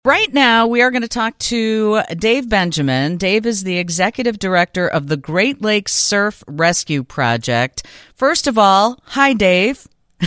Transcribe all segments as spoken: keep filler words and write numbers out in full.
Right now, we are going to talk to Dave Benjamin. Dave is the executive director of the Great Lakes Surf Rescue Project. First of all, hi, Dave.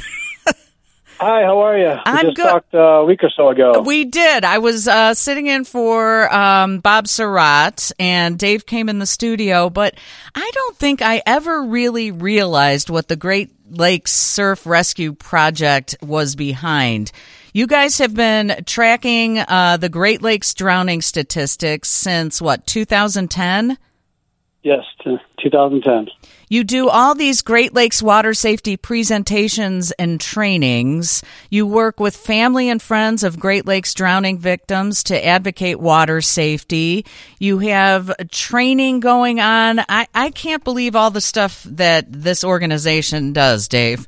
Hi, how are you? We I'm just good. talked uh, a week or so ago. We did. I was uh, sitting in for um, Bob Surratt, and Dave came in the studio, but I don't think I ever really realized what the Great Lakes Surf Rescue Project was behind. You guys have been tracking uh, the Great Lakes drowning statistics since, what, two thousand ten? Yes, two thousand ten. You do all these Great Lakes water safety presentations and trainings. You work with family and friends of Great Lakes drowning victims to advocate water safety. You have training going on. I, I can't believe all the stuff that this organization does, Dave.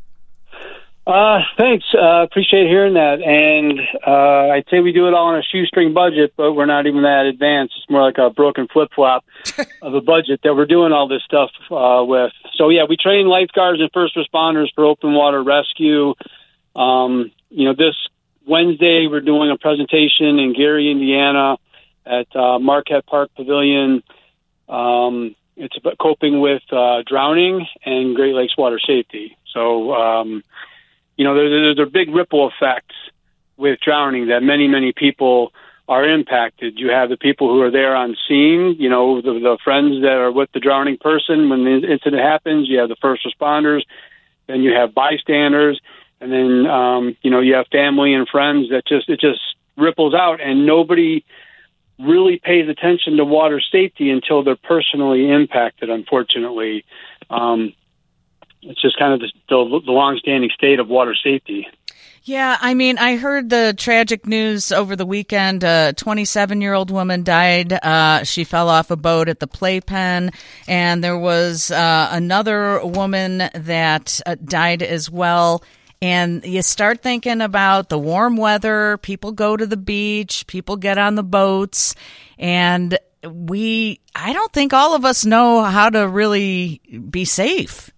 Uh, thanks. Uh, appreciate hearing that. And uh, I'd say we do it all on a shoestring budget, but we're not even that advanced. It's more like a broken flip-flop of a budget that we're doing all this stuff uh, with. So, yeah, we train lifeguards and first responders for open water rescue. Um, you know, this Wednesday we're doing a presentation in Gary, Indiana at uh, Marquette Park Pavilion. Um, it's about coping with uh, drowning and Great Lakes water safety. So, um You know, there, there are big ripple effects with drowning that many, many people are impacted. You have the people who are there on scene, you know, the, the friends that are with the drowning person when the incident happens. You have the first responders, then you have bystanders, and then, um, you know, you have family and friends that just, it just ripples out, and nobody really pays attention to water safety until they're personally impacted, unfortunately. Um It's just kind of the, the, the long-standing state of water safety. Yeah, I mean, I heard the tragic news over the weekend. A twenty-seven-year-old woman died. Uh, she fell off a boat at the playpen, and there was uh, another woman that uh, died as well. And you start thinking about the warm weather. People go to the beach. People get on the boats. And we, I don't think all of us know how to really be safe.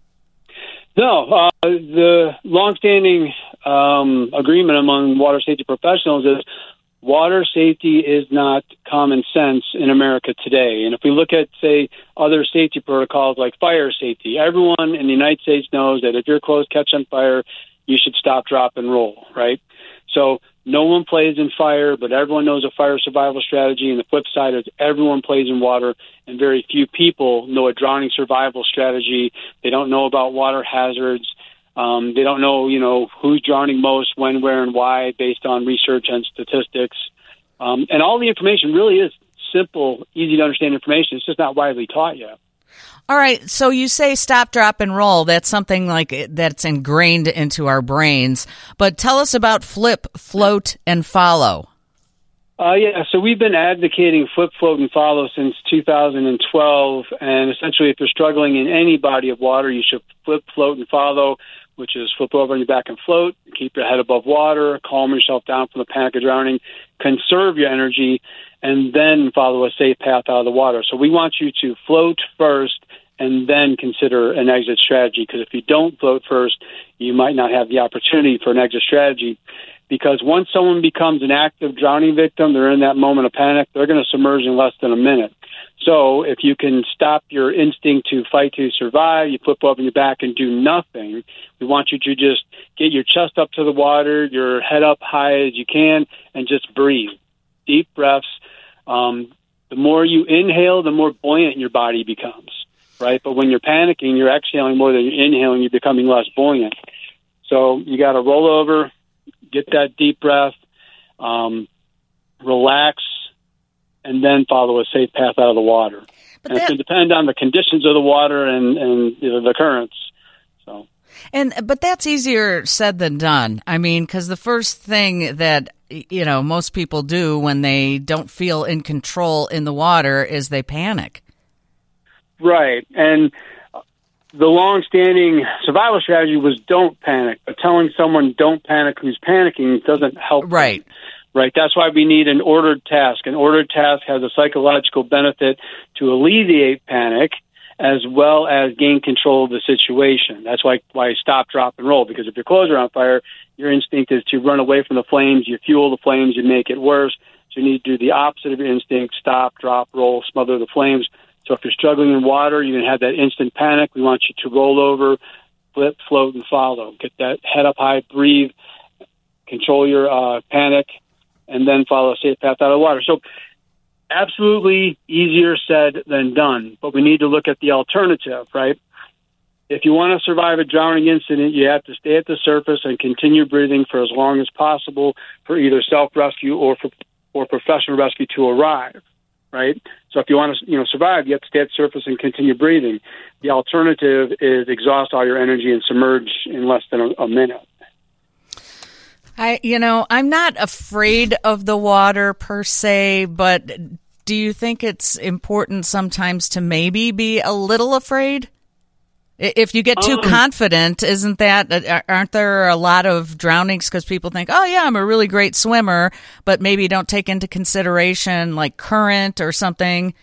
No, uh, the longstanding um, agreement among water safety professionals is water safety is not common sense in America today. And if we look at, say, other safety protocols like fire safety, everyone in the United States knows that if your clothes catch on fire, you should stop, drop, and roll, right? So no one plays in fire, but everyone knows a fire survival strategy. And the flip side is everyone plays in water, and very few people know a drowning survival strategy. They don't know about water hazards. Um, they don't know, you know, who's drowning most, when, where, and why, based on research and statistics. Um, and all the information really is simple, easy to understand information. It's just not widely taught yet. All right, so you say stop, drop, and roll. That's something like that's ingrained into our brains. But tell us about flip, float, and follow. Uh, yeah, so we've been advocating flip, float, and follow since two thousand twelve. And essentially, if you're struggling in any body of water, you should flip, float, and follow, which is flip over on your back and float, keep your head above water, calm yourself down from the panic of drowning, conserve your energy, and then follow a safe path out of the water. So we want you to float first and then consider an exit strategy, because if you don't float first, you might not have the opportunity for an exit strategy. Because once someone becomes an active drowning victim, they're in that moment of panic, they're going to submerge in less than a minute. So if you can stop your instinct to fight to survive, you flip over your back and do nothing. We want you to just get your chest up to the water, your head up high as you can, and just breathe. Deep breaths. Um, the more you inhale, the more buoyant your body becomes, right? But when you're panicking, you're exhaling more than you're inhaling, you're becoming less buoyant. So you got to roll over, get that deep breath, um, relax, and then follow a safe path out of the water. But and that, it's going to depend on the conditions of the water and, and you know, the currents. So, and but that's easier said than done. I mean, because the first thing that you know most people do when they don't feel in control in the water is they panic. Right, and the long-standing survival strategy was don't panic. But telling someone don't panic who's panicking doesn't help. Right. Them. Right. That's why we need an ordered task. An ordered task has a psychological benefit to alleviate panic, as well as gain control of the situation. That's why why I stop, drop, and roll, because if your clothes are on fire, your instinct is to run away from the flames. You fuel the flames, you make it worse. So you need to do the opposite of your instinct: stop, drop, roll, smother the flames. So if you're struggling in water, you're going to have that instant panic. We want you to roll over, flip, float, and follow. Get that head up high, breathe, control your uh, panic, and then follow a safe path out of the water. So absolutely easier said than done, but we need to look at the alternative, right? If you want to survive a drowning incident, you have to stay at the surface and continue breathing for as long as possible for either self-rescue or for or professional rescue to arrive, right? So if you want to, you know, survive, you have to stay at the surface and continue breathing. The alternative is exhaust all your energy and submerge in less than a, a minute. I, you know, I'm not afraid of the water per se, but do you think it's important sometimes to maybe be a little afraid? If you get too um, confident, isn't that, aren't there a lot of drownings because people think, oh yeah, I'm a really great swimmer, but maybe don't take into consideration like current or something?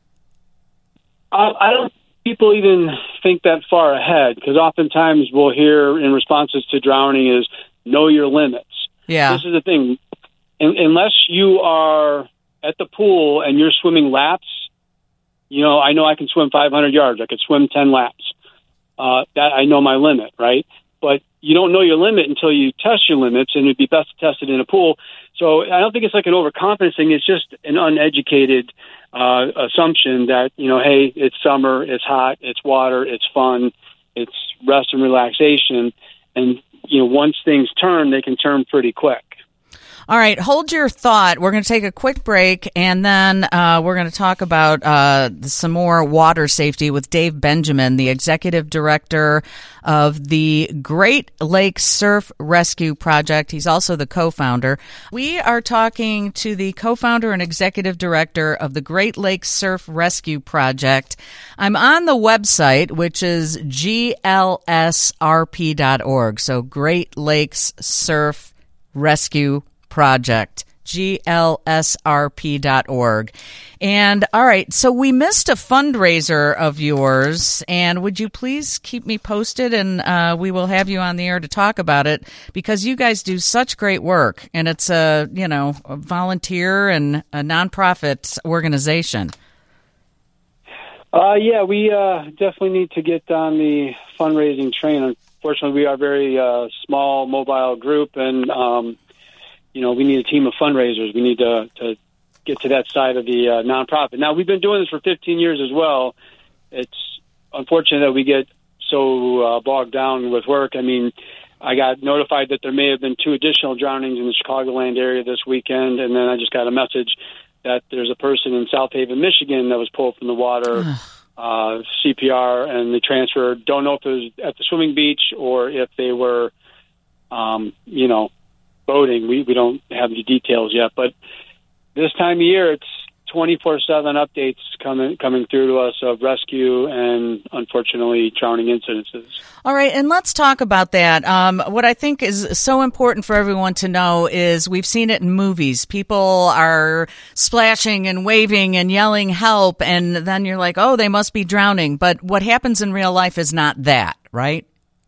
Uh, I don't people even think that far ahead, because oftentimes we'll hear in responses to drowning is know your limits. Yeah. This is the thing. In, unless you are at the pool and you're swimming laps, you know, I know I can swim five hundred yards. I could swim ten laps. Uh, that I know my limit, right? But you don't know your limit until you test your limits, and it'd be best to test it in a pool. So I don't think it's like an overconfidence thing. It's just an uneducated uh, assumption that, you know, hey, it's summer, it's hot, it's water, it's fun, it's rest and relaxation. And, you know, once things turn, they can turn pretty quick. All right, hold your thought. We're going to take a quick break, and then uh, we're going to talk about uh, some more water safety with Dave Benjamin, the executive director of the Great Lakes Surf Rescue Project. He's also the co-founder. We are talking to the co-founder and executive director of the Great Lakes Surf Rescue Project. I'm on the website, which is G L S R P dot org, so Great Lakes Surf Rescue Project, G L S R P dot org. And all right, so we missed a fundraiser of yours, and would you please keep me posted, and uh, we will have you on the air to talk about it, because you guys do such great work, and it's a, you know, a volunteer and a nonprofit organization. Uh, yeah, we uh, definitely need to get on the fundraising train. Unfortunately, we are a very uh, small, mobile group, and um, you know, we need a team of fundraisers. We need to, to get to that side of the uh, nonprofit. Now, we've been doing this for fifteen years as well. It's unfortunate that we get so uh, bogged down with work. I mean, I got notified that there may have been two additional drownings in the Chicagoland area this weekend, and then I just got a message that there's a person in South Haven, Michigan that was pulled from the water, uh, C P R, and they transferred. Don't know if it was at the swimming beach or if they were, um, you know, boating. We we don't have the details yet, but this time of year, it's twenty-four seven updates coming coming through to us of rescue and, unfortunately, drowning incidences. All right, and let's talk about that. Um, what I think is so important for everyone to know is we've seen it in movies. People are splashing and waving and yelling help, and then you're like, oh, they must be drowning. But what happens in real life is not that, right?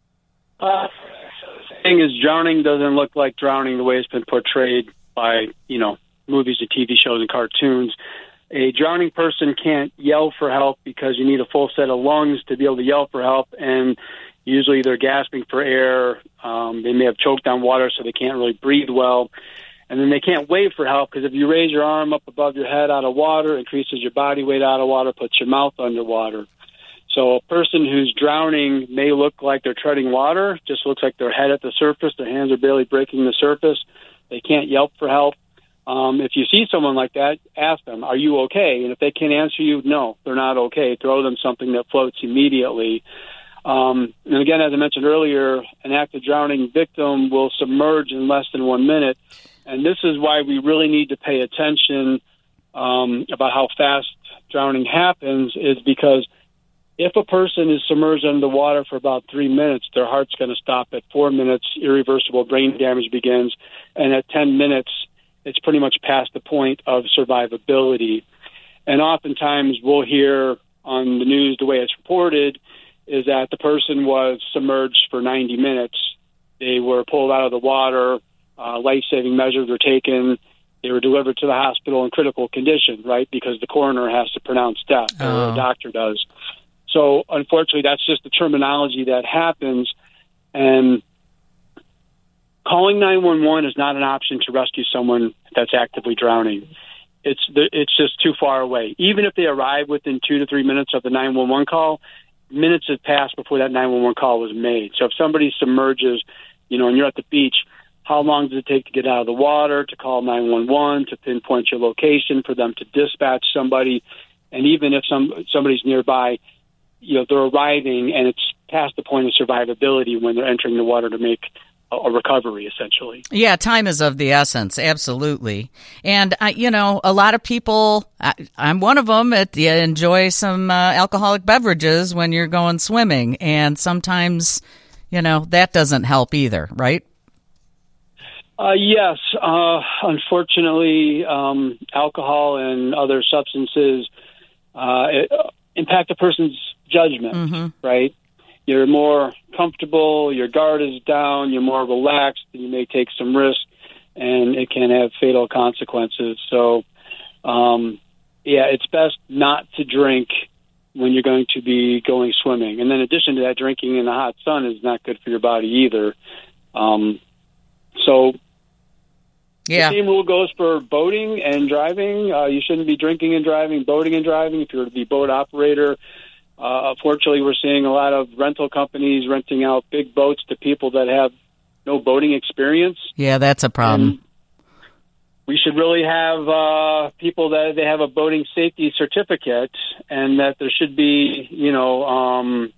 Uh thing is, drowning doesn't look like drowning the way it's been portrayed by, you know, movies and T V shows and cartoons. A drowning person can't yell for help because you need a full set of lungs to be able to yell for help, and usually they're gasping for air. Um, they may have choked on water, so they can't really breathe well. And then they can't wave for help, because if you raise your arm up above your head out of water, increases your body weight out of water, puts your mouth underwater. So a person who's drowning may look like they're treading water, just looks like their head at the surface, their hands are barely breaking the surface. They can't yelp for help. Um, if you see someone like that, ask them, are you okay? And if they can't answer you, no, they're not okay. Throw them something that floats immediately. Um, and again, as I mentioned earlier, an active drowning victim will submerge in less than one minute. And this is why we really need to pay attention um, about how fast drowning happens, is because if a person is submerged under the water for about three minutes, their heart's going to stop. At four minutes, irreversible brain damage begins. And at ten minutes, it's pretty much past the point of survivability. And oftentimes we'll hear on the news, the way it's reported, is that the person was submerged for ninety minutes. They were pulled out of the water. Uh, life-saving measures were taken. They were delivered to the hospital in critical condition, right, because the coroner has to pronounce death, or oh. a doctor does. So, unfortunately, that's just the terminology that happens. And calling nine one one is not an option to rescue someone that's actively drowning. It's it's just too far away. Even if they arrive within two to three minutes of the nine one one call, minutes have passed before that nine one one call was made. So if somebody submerges, you know, and you're at the beach, how long does it take to get out of the water, to call nine one one, to pinpoint your location, for them to dispatch somebody? And even if some somebody's nearby, you know, they're arriving and it's past the point of survivability when they're entering the water to make a, a recovery, essentially. Yeah, time is of the essence, absolutely. And, I, you know, a lot of people, I, I'm one of them, at, you enjoy some uh, alcoholic beverages when you're going swimming. And sometimes, you know, that doesn't help either, right? Uh, yes. Uh, unfortunately, um, alcohol and other substances uh, it, uh, impact a person's judgment, mm-hmm. right? You're more comfortable, your guard is down, you're more relaxed, you may take some risk, and it can have fatal consequences. So, um, yeah, it's best not to drink when you're going to be going swimming. And then in addition to that, drinking in the hot sun is not good for your body either. Um, so... Yeah. The same rule goes for boating and driving. Uh, you shouldn't be drinking and driving, boating and driving. If you're the boat operator, uh, unfortunately, we're seeing a lot of rental companies renting out big boats to people that have no boating experience. Yeah, that's a problem. And we should really have uh, people that they have a boating safety certificate, and that there should be, you know, um,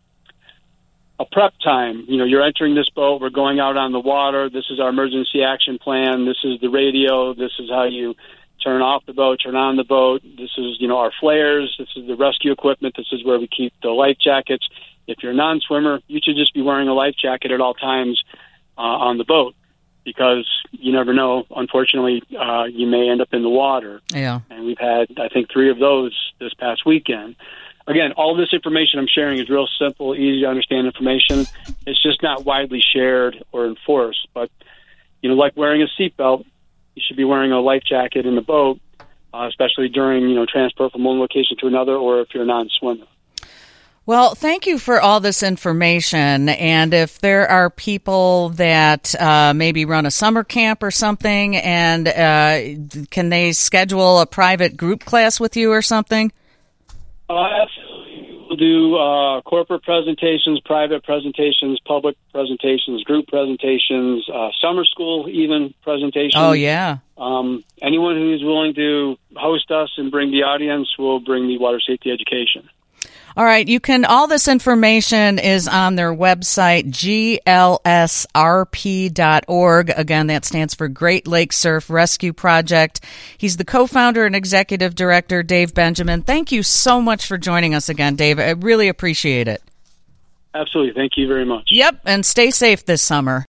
a prep time. You know, you're entering this boat, we're going out on the water, this is our emergency action plan, this is the radio, this is how you turn off the boat, turn on the boat, this is, you know, our flares, this is the rescue equipment, this is where we keep the life jackets. If you're a non-swimmer, you should just be wearing a life jacket at all times uh, on the boat, because you never know, unfortunately, uh, you may end up in the water. Yeah. And we've had, I think, three of those this past weekend. Again, all this information I'm sharing is real simple, easy to understand information. It's just not widely shared or enforced. But, you know, like wearing a seatbelt, you should be wearing a life jacket in the boat, uh, especially during, you know, transport from one location to another, or if you're a non-swimmer. Well, thank you for all this information. And if there are people that uh, maybe run a summer camp or something, and uh, can they schedule a private group class with you or something? Uh, absolutely. We'll do uh, corporate presentations, private presentations, public presentations, group presentations, uh, summer school even presentations. Oh, yeah. Um, anyone who's willing to host us and bring the audience will bring the water safety education. All right. You can, all this information is on their website, G L S R P dot org. Again, that stands for Great Lakes Surf Rescue Project. He's the co-founder and executive director, Dave Benjamin. Thank you so much for joining us again, Dave. I really appreciate it. Absolutely. Thank you very much. Yep. And stay safe this summer.